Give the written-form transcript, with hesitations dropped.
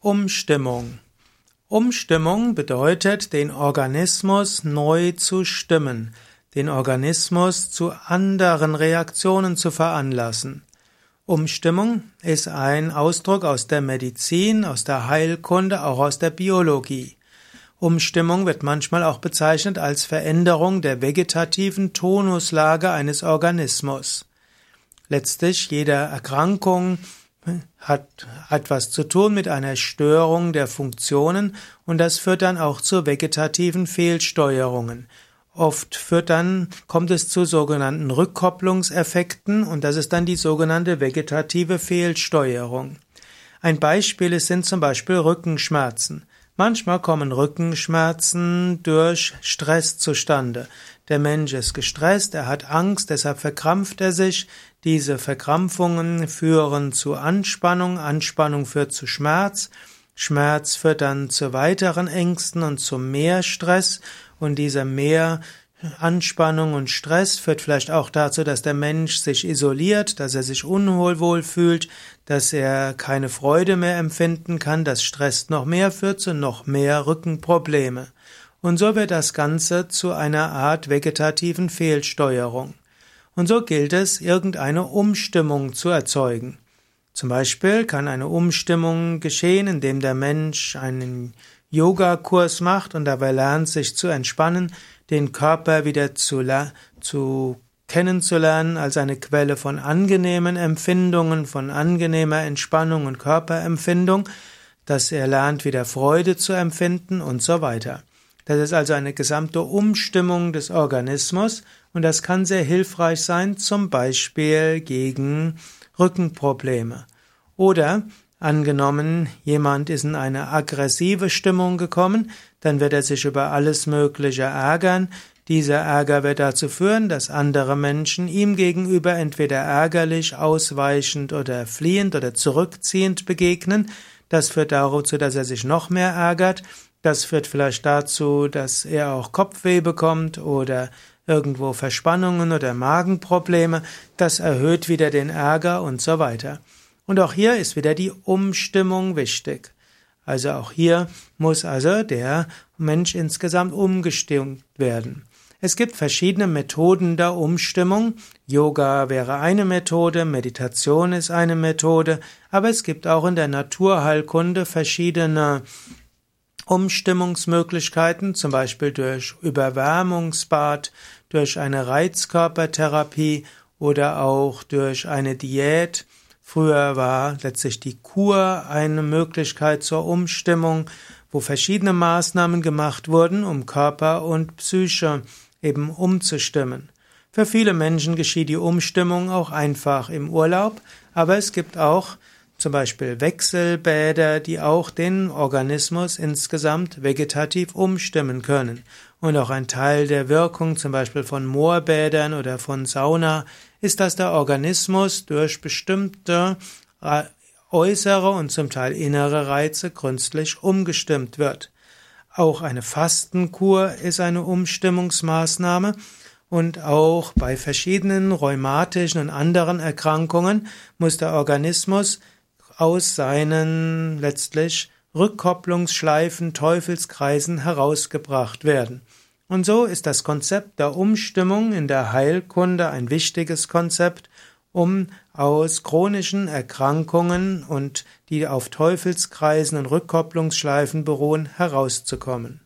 Umstimmung. Umstimmung bedeutet, den Organismus neu zu stimmen, den Organismus zu anderen Reaktionen zu veranlassen. Umstimmung ist ein Ausdruck aus der Medizin, aus der Heilkunde, auch aus der Biologie. Umstimmung wird manchmal auch bezeichnet als Veränderung der vegetativen Tonuslage eines Organismus. Letztlich jede Erkrankung hat etwas zu tun mit einer Störung der Funktionen und das führt dann auch zu vegetativen Fehlsteuerungen. Oft kommt es zu sogenannten Rückkopplungseffekten und das ist dann die sogenannte vegetative Fehlsteuerung. Ein Beispiel sind zum Beispiel Rückenschmerzen. Manchmal kommen Rückenschmerzen durch Stress zustande. Der Mensch ist gestresst, er hat Angst, deshalb verkrampft er sich. Diese Verkrampfungen führen zu Anspannung, Anspannung führt zu Schmerz, Schmerz führt dann zu weiteren Ängsten und zu mehr Stress und dieser mehr Anspannung und Stress führt vielleicht auch dazu, dass der Mensch sich isoliert, dass er sich unwohl fühlt, dass er keine Freude mehr empfinden kann, dass Stress noch mehr führt zu noch mehr Rückenprobleme. Und so wird das Ganze zu einer Art vegetativen Fehlsteuerung. Und so gilt es, irgendeine Umstimmung zu erzeugen. Zum Beispiel kann eine Umstimmung geschehen, indem der Mensch einen Yogakurs macht und dabei lernt, sich zu entspannen, den Körper wieder kennenzulernen als eine Quelle von angenehmen Empfindungen, von angenehmer Entspannung und Körperempfindung, dass er lernt, wieder Freude zu empfinden und so weiter. Das ist also eine gesamte Umstimmung des Organismus und das kann sehr hilfreich sein, zum Beispiel gegen Rückenprobleme. Oder angenommen, jemand ist in eine aggressive Stimmung gekommen, dann wird er sich über alles Mögliche ärgern. Dieser Ärger wird dazu führen, dass andere Menschen ihm gegenüber entweder ärgerlich, ausweichend oder fliehend oder zurückziehend begegnen. Das führt dazu, dass er sich noch mehr ärgert. Das führt vielleicht dazu, dass er auch Kopfweh bekommt oder irgendwo Verspannungen oder Magenprobleme. Das erhöht wieder den Ärger und so weiter. Und auch hier ist wieder die Umstimmung wichtig. Also auch hier muss also der Mensch insgesamt umgestimmt werden. Es gibt verschiedene Methoden der Umstimmung. Yoga wäre eine Methode, Meditation ist eine Methode, aber es gibt auch in der Naturheilkunde verschiedene Umstimmungsmöglichkeiten, zum Beispiel durch Überwärmungsbad, durch eine Reizkörpertherapie oder auch durch eine Diät. Früher war letztlich die Kur eine Möglichkeit zur Umstimmung, wo verschiedene Maßnahmen gemacht wurden, um Körper und Psyche eben umzustimmen. Für viele Menschen geschieht die Umstimmung auch einfach im Urlaub, aber es gibt auch zum Beispiel Wechselbäder, die auch den Organismus insgesamt vegetativ umstimmen können. Und auch ein Teil der Wirkung zum Beispiel von Moorbädern oder von Sauna ist, dass der Organismus durch bestimmte äußere und zum Teil innere Reize künstlich umgestimmt wird. Auch eine Fastenkur ist eine Umstimmungsmaßnahme und auch bei verschiedenen rheumatischen und anderen Erkrankungen muss der Organismus aus seinen letztlich Rückkopplungsschleifen, Teufelskreisen herausgebracht werden. Und so ist das Konzept der Umstimmung in der Heilkunde ein wichtiges Konzept, um aus chronischen Erkrankungen und die auf Teufelskreisen und Rückkopplungsschleifen beruhen, herauszukommen.